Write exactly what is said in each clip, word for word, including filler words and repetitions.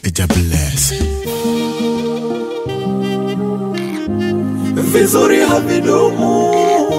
Eja bless. Vizuri havidumu,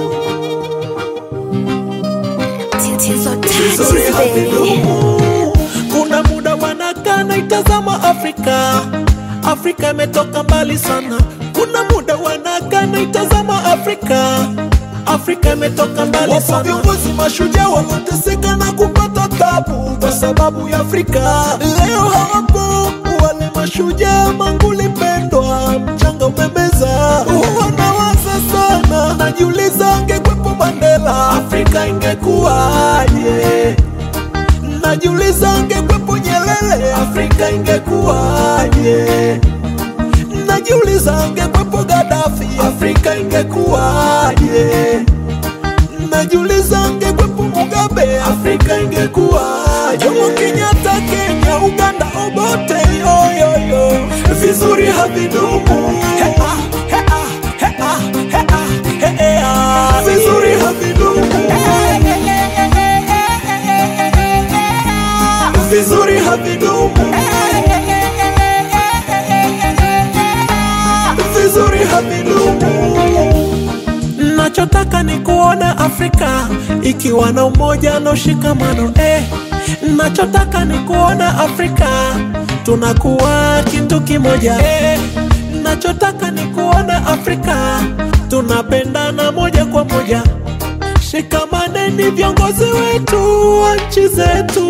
vizuri havidumu. Kuna muda wanakaa na itazama Afrika, Afrika imetoka mbali sana. Kuna muda wanakaa na itazama Afrika, Afrika imetoka mbali sana. Wapo viongozi mashujaa wanateseka na kupata tabu kwa sababu ya Afrika. Leo hawapo wale mashujaa, manguli pendwa, mchanga umemeza. Wanawaza sana, najiuliza angekwepo Mandela, Afrika ingekuwaje? Najiuliza angekwepo Nyerere, Afrika ingekuwaje? Najiuliza angekwepo Gaddafi, Afrika ingekuwaje? Najiuliza angekwepo Mugabe, Afrika ingekuwaje? Jomo Kenyatta Kenya, Uganda Obote, yo yo yo. Vizuri havidumu, he ah, he ah, he ah, he ah, he ah. Vizuri havidumu, vizuri havidumu, vizuri havidumu. Nachotaka ni kuona Afrika ikiwa na umoja na ushikamano, eh. Nachotaka ni kuona Afrika tunakuwa kitu kimoja, eh. Nachotaka ni kuona Afrika tunapendana moja kwa moja. Shikamaneni viongozi wetu wa nchi zetu.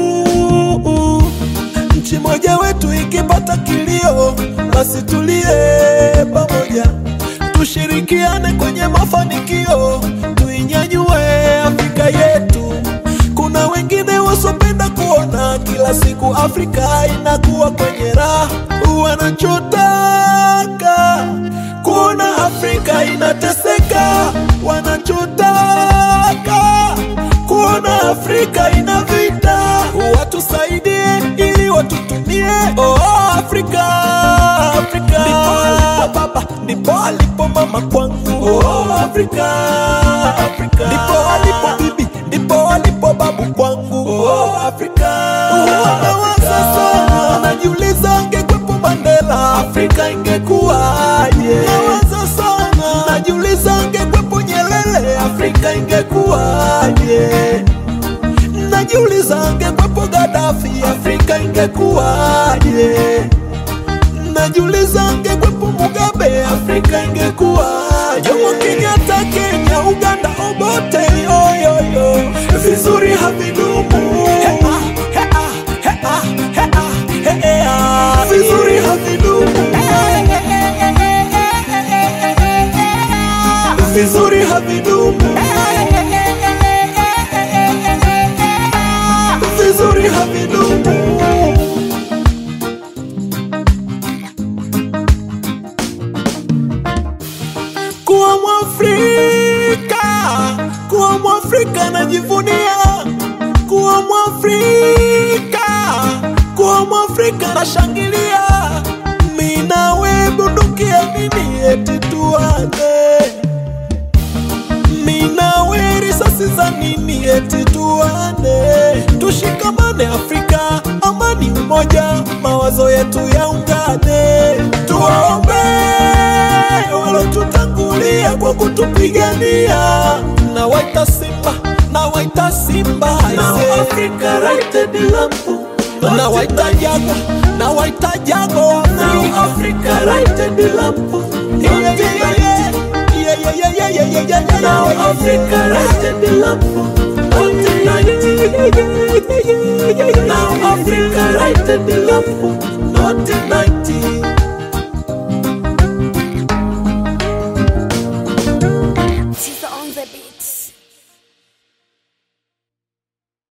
Nchi moja wetu ikipata kilio, basi tulie pamoja, tushirikiane kwenye mafanikio, tuinyanyue Afrika yetu. Kuna wengine wasopenda kuona kila siku Afrika inakuwa kwenye raha. Wanachotaka kuona Afrika inateseka, wanachotaka kuona Afrika ina vita. Watusaidie ili watutumie. Oh Afrika, Afrika. Ndipo alipo baba, ndipo alipo mama kwangu. Oh Afrika, Afrika. Ndipo alipo bibi, ndipo alipo babu kwangu. Oh Afrika, nawaza sana, najiuliza angekwepo Mandela, Afrika ingekuwaje? Nawaza sana, najiuliza angekwepo Nyerere, Afrika ingekuwaje? Najiuliza angekwepo Gaddafi, Afrika ingekuwaje? Najiuliza angekwepo Mugabe, Afrika ingekuwaje? Jomo Kenyatta Kenya, Uganda Obote, yo yo yo. Vizuri havidumu, he ah, he ah, he ah, he ah, he ah. Vizuri havidumu, vizuri havidumu, vizuri havidumu. Kuwa Mwafrika, kuwa Mwafrika najivunia. Kuwa Mwafrika, kuwa Mwafrika nashangilia. Mimi nawe bunduki ya nini eti tuane? Mimi nawe risasi za nini eti tuane? Tushikamane Afrika, amani umoja, mawazo yetu yaungane. Tuombe walotutangulia kwa kutupigania. Na waita Simba, na waita Simba, now Africa righted the lamp. Na waita Jago, na waita Jago, now Africa righted the lamp. Yeah yeah yeah yeah yeah yeah yeah yeah yeah yeah. Now Africa righted the lamp. nineteen ninety. Now Africa righted the lamp. nineteen ninety.